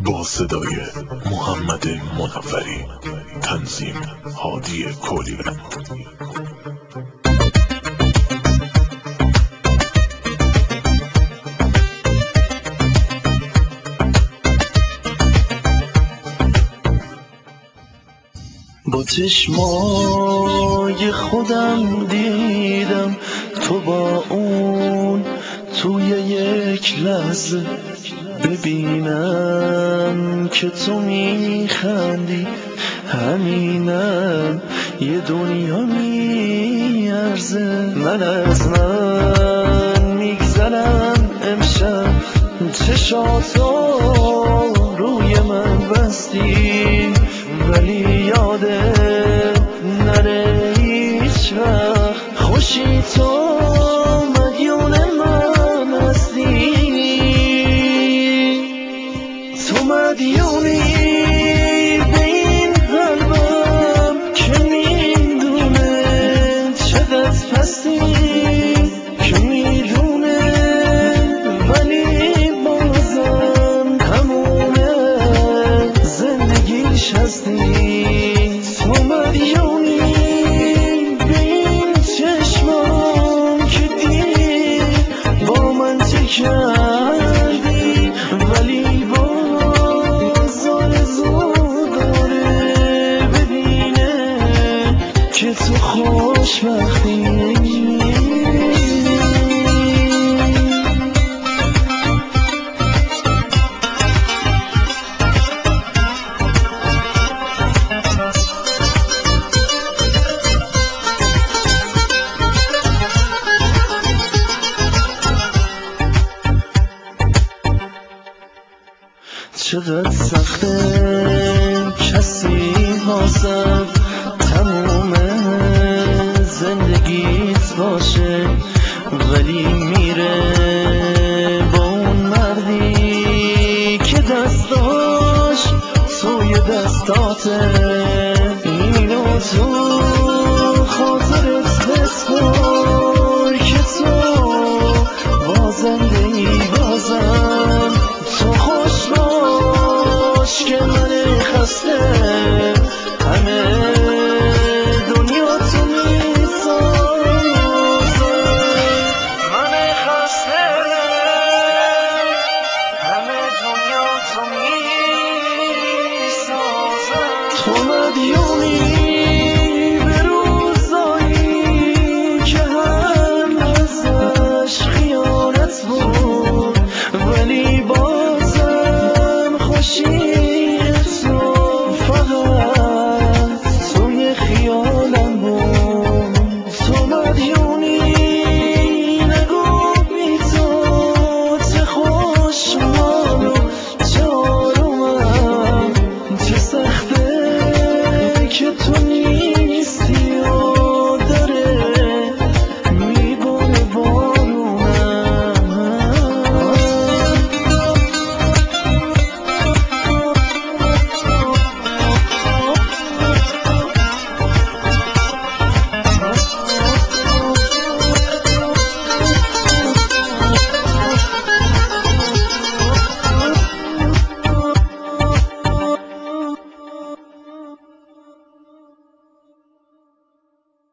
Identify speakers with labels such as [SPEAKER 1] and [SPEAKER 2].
[SPEAKER 1] با صدای محمد منوری، تنظیم هادی کولیلند.
[SPEAKER 2] با چشمای خودم دیدم تو با اون توی یک لحظه، ببینم که تو میخندی، همینم یه دنیا میارزه. من از من میگذرم امشب، چشاتو روی من بستی، ولی یادت نره هیچ وقت خوشی تو مدیون من هستی. تو مدیونی به این قلبم که میدونه چقدر پستی، که میدونه ولی بازم تمومه زندگیش هستی. تو مدیونی به این چشمام که دیر با من چه کردی، ولی باز آرزو داره ببینه که تو خوشبختی. چقدر سخته کسی واسه تموم زندگیت باشه، ولی میره با اون مردی که دستاش توی دستاته. اینو تو